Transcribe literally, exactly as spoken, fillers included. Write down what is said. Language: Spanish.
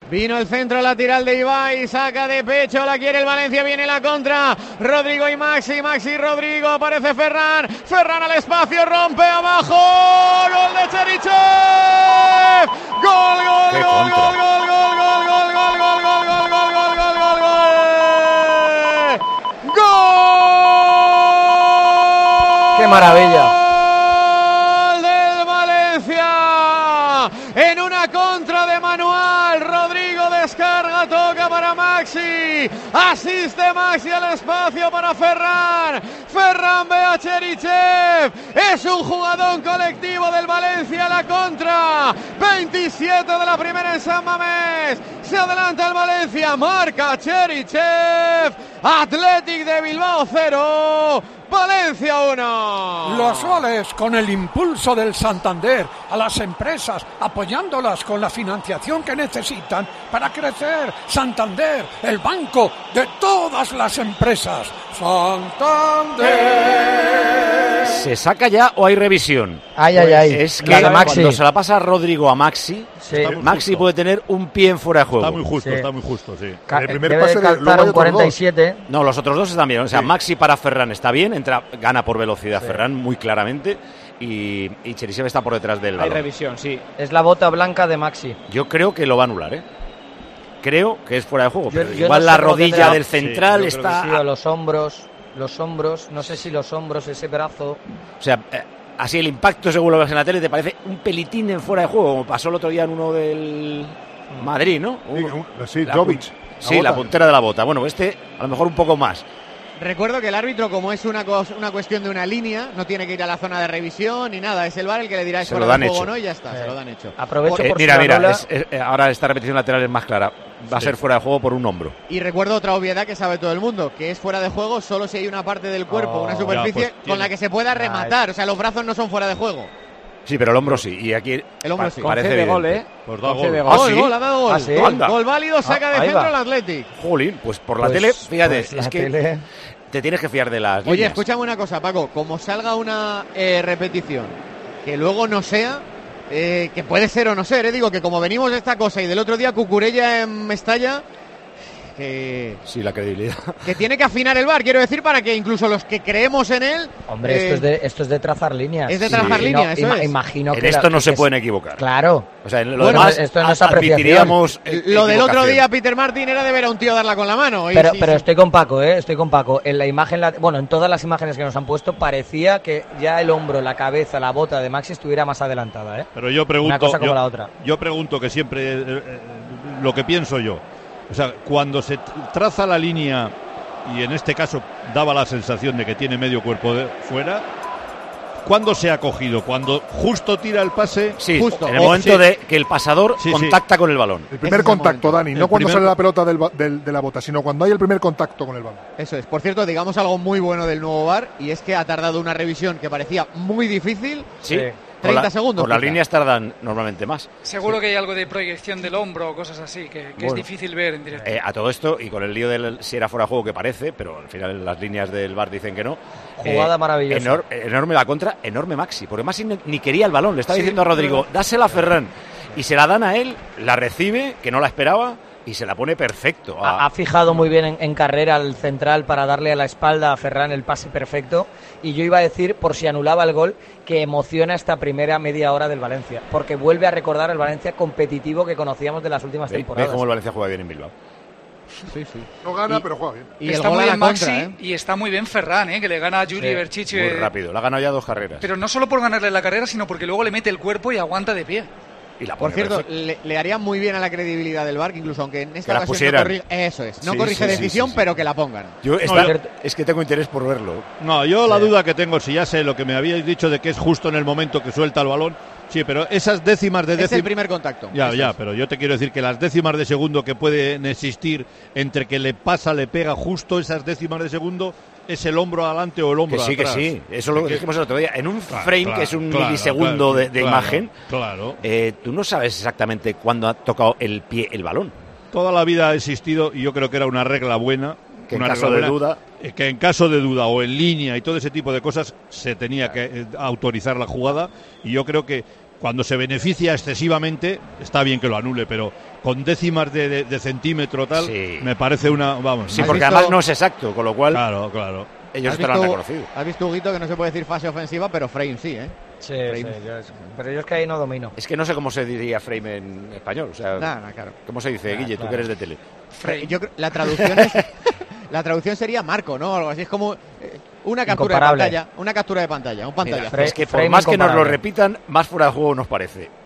Vino el centro lateral de Ibai, saca de pecho, la quiere el Valencia, viene la contra. Rodrigo y Maxi, Maxi Rodrigo, aparece Ferran. Ferran al espacio, rompe abajo. Gol de Cherichev. Gol, gol, gol, gol, gol, gol, gol, gol, gol, gol, gol, gol, gol, gol, gol, gol, gol, gol. ¡Gol! ¡Qué maravilla! ¡Gol del Valencia! En una contra de Manuel, Rodrigo descarga, toca para Maxi, asiste Maxi al espacio para Ferran, Ferran ve a Cherichev, es un jugador colectivo del Valencia, la contra, veintisiete de la primera en San Mamés, se adelanta el Valencia, marca Cherichev, Athletic de Bilbao cero, Valencia uno. Los goles con el impulso del Santander a las empresas, apoyándolas con la financiación que necesitan para crecer. Santander, el banco de todas las empresas. Santander. ¿Se saca ya o hay revisión? Ay, ay, ay. Es que La Maxi. cuando se la pasa Rodrigo a Maxi, Sí. Maxi puede tener un pie en fuera de juego. Está muy justo, Sí. está muy justo, sí. Ca- el primer debe pase de de- calzar luego hay un otros cuarenta y siete. No, los otros dos están bien. O sea, Sí. Maxi para Ferran está bien, entra, gana por velocidad Ferran muy claramente y, y Cherichev está por detrás del Hay balón. revisión, sí. Es la bota blanca de Maxi. Yo creo que lo va a anular, ¿eh? Creo que es fuera de juego. Yo- Pero yo igual no la sé cómo rodilla tendrá- del central Sí, yo creo que está... Sí, o los hombros, los hombros, no sé si los hombros, ese brazo. O sea, eh, así el impacto según lo ves en la tele te parece un pelitín en fuera de juego, como pasó el otro día en uno del Madrid, ¿no? Sí, Uno- un- sí, la Jovic. pun- La Sí, la bota. puntera de la bota. Bueno, este a lo mejor un poco más. Recuerdo que el árbitro, como es una, cos- una cuestión de una línea, no tiene que ir a la zona de revisión ni nada. Es el V A R el que le dirá es Se fuera lo dan de juego o hecho. no y ya está, Eh, se lo dan hecho. Aprovecho Por- Eh, por mira, si la mira, anula. es- es- eh, ahora esta repetición lateral es más clara. Va a ser fuera de juego por un hombro. Y recuerdo otra obviedad que sabe todo el mundo, que es fuera de juego solo si hay una parte del cuerpo, Oh, una ya, superficie pues, con tiene- la que se pueda rematar. O sea, los brazos no son fuera de juego. Sí, pero el hombro sí. Y aquí El hombro pa- sí. parece Concede gol, evidente. ¿eh? Pues da Concede gol. Ah, gol, ¿sí? gol, ha dado gol. Ah, ¿sí? Anda. Gol válido, saca Ah, de ahí centro va. el Athletic. Jolín, pues por la Pues- tele, fíjate, pues la es que tele- te tienes que fiar de las Oye, líneas. escúchame una cosa, Paco. Como salga una eh, repetición que luego no sea, eh, que puede ser o no ser, eh, digo que como venimos de esta cosa y del otro día Cucurella en Mestalla, que, Sí, la credibilidad. que tiene que afinar el V A R, quiero decir, para que incluso los que creemos en él... Hombre, eh, esto, es de, esto es de trazar líneas. es de trazar Imagino- líneas, eso ima- es. Imagino En que esto la- no que se es- pueden equivocar. Claro. O sea, en lo Bueno, demás esto no es apreciación. admitiríamos e- Lo del otro equivocación. día, Peter Martin, era de ver a un tío darla con la mano. y Pero, sí, pero sí. estoy con Paco, ¿eh? Estoy con Paco. En la imagen, la- bueno, en todas las imágenes que nos han puesto, parecía que ya el hombro, la cabeza, la bota de Maxi estuviera más adelantada, ¿eh? Pero yo pregunto, Una cosa como yo, la otra. yo pregunto que siempre eh, eh, lo que pienso yo. O sea, cuando se t- traza la línea y en este caso daba la sensación de que tiene medio cuerpo de fuera, ¿cuándo se ha cogido? Cuando justo tira el pase. Sí, Justo. en el Oh, momento sí. de que el pasador Sí, sí. contacta con el balón. El primer Ese es el contacto, momento. Dani, El no cuando primer sale co- la pelota del, ba- del- de la bota, sino cuando hay el primer contacto con el balón. Eso es. Por cierto, digamos algo muy bueno del nuevo V A R, y es que ha tardado una revisión que parecía muy difícil. Sí. Sí. Con treinta la- segundos, Con las quizá. líneas tardan normalmente más. Seguro que hay algo de proyección del hombro o cosas así, que, que Bueno. es difícil ver en directo. Eh, a todo esto, y con el lío del si era fuera de juego que parece, pero al final las líneas del V A R dicen que no. Jugada maravillosa. enor- enorme la contra, enorme Maxi, porque Maxi ni, ni quería el balón, le estaba Sí, diciendo a Rodrigo, verdad. dásela a Ferran, y se la dan a él, la recibe, que no la esperaba, y se la pone perfecto. Ha, a- ha fijado muy bien en, en carrera al central para darle a la espalda a Ferran el pase perfecto. Y yo iba a decir, por si anulaba el gol, que emociona esta primera media hora del Valencia. Porque vuelve a recordar el Valencia competitivo que conocíamos de las últimas ve, ve temporadas. cómo el Valencia juega bien en Bilbao. Sí, sí. No gana, Y- pero juega bien. Y el está gol muy a la bien Maxi contra, ¿eh? y está muy bien Ferran, ¿eh? Que le gana a Juri Sí, Berchiche. Muy rápido, la ha ganado ya dos carreras. Pero no solo por ganarle la carrera, sino porque luego le mete el cuerpo y aguanta de pie. Y la Por pone cierto, perfecto. le, le haría muy bien a la credibilidad del V A R, que incluso aunque en esta Que la ocasión pusieran. no corrige, eso es, no Sí, corrige sí, sí, decisión, sí, sí. pero que la pongan. Yo esta- yo- es que tengo interés por verlo. No, yo la Sí. duda que tengo, si ya sé lo que me habíais dicho de que es justo en el momento que suelta el balón, sí, pero esas décimas de Es el décimas. primer contacto. Ya, Eso ya, es. pero yo te quiero decir que las décimas de segundo que pueden existir entre que le pasa, le pega justo esas décimas de segundo, es el hombro adelante o el hombro Que sí, que atrás. sí. Eso lo Que- dijimos el otro día. En un Claro, frame, claro, que es un claro, milisegundo claro, de, de claro, imagen, Claro. eh, tú no sabes exactamente cuándo ha tocado el pie el balón. Toda la vida ha existido y yo creo que era una regla buena. Que en una caso regla de buena, duda- eh, que en caso de duda o en línea y todo ese tipo de cosas se tenía que eh, autorizar la jugada, y yo creo que cuando se beneficia excesivamente, está bien que lo anule, pero con décimas de, de, de centímetro tal, Sí. me parece una... Vamos, Sí, ¿no? porque visto- además no es exacto, con lo cual Claro, claro. ellos ¿Has te lo han visto- reconocido. Has visto, Huguito, que no se puede decir fase ofensiva, pero frame sí, ¿eh? Sí, Frame. sí, yo es- pero yo es que ahí no domino. Es que no sé cómo se diría frame en español, o sea, Nah, nah, claro. ¿cómo se dice, Ah, Guille, tú claro. que eres de tele? Eh, Yo creo- la traducción es la traducción sería marco, ¿no? Algo así, es como eh, una captura Incomparable. de pantalla, una captura de pantalla, un pantalla. Fra- Es que por frame más que nos lo incomparable. repitan, más fuera de juego nos parece.